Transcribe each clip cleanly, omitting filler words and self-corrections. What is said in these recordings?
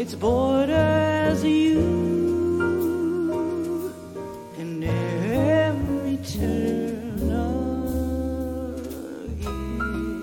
its borders you can never return again.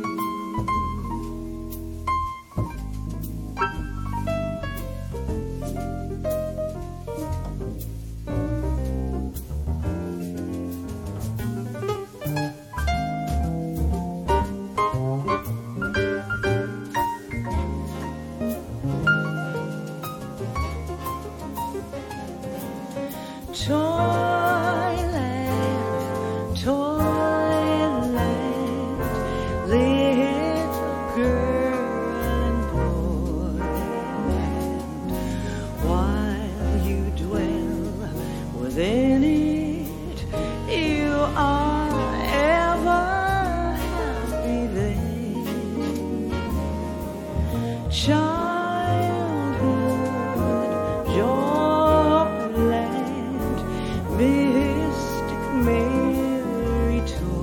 Toyland, Toyland, little girl and boyland, while you dwell within it, you are ever happy then. Childhood, joyland, mystic merry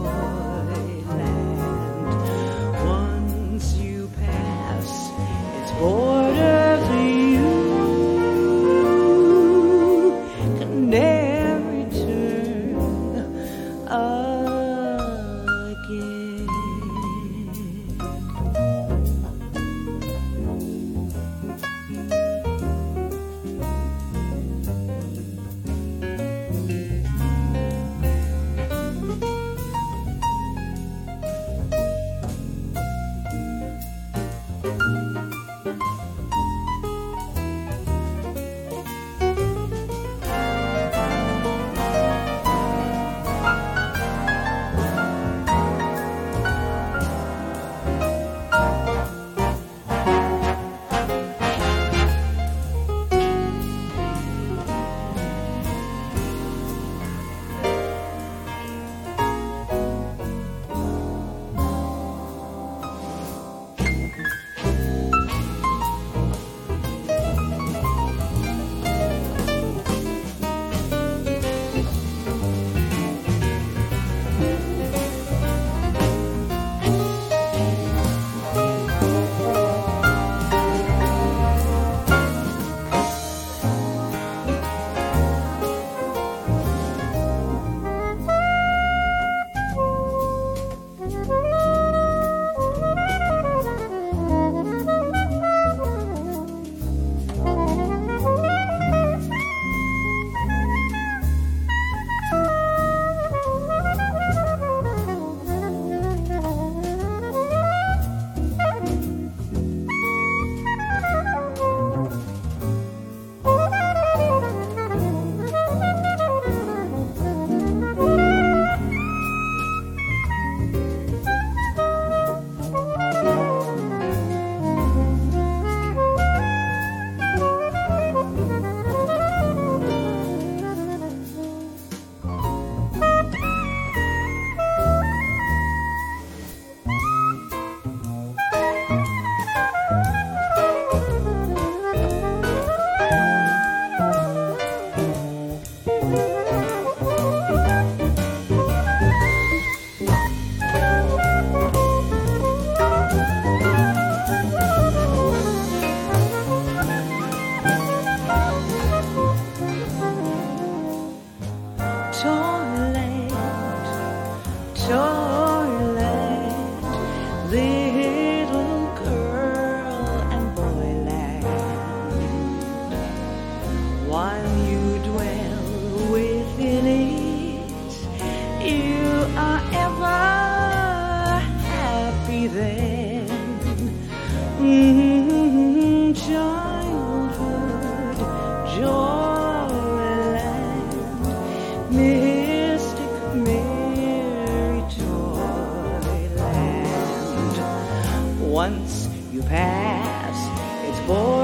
toyland. Once you pass its borders, you can never return again. Toyland, little girl and boyland, while you dwell within it, you are ever happy then. Childhood, joyland, mystic merry toyland. Once you pass its borders,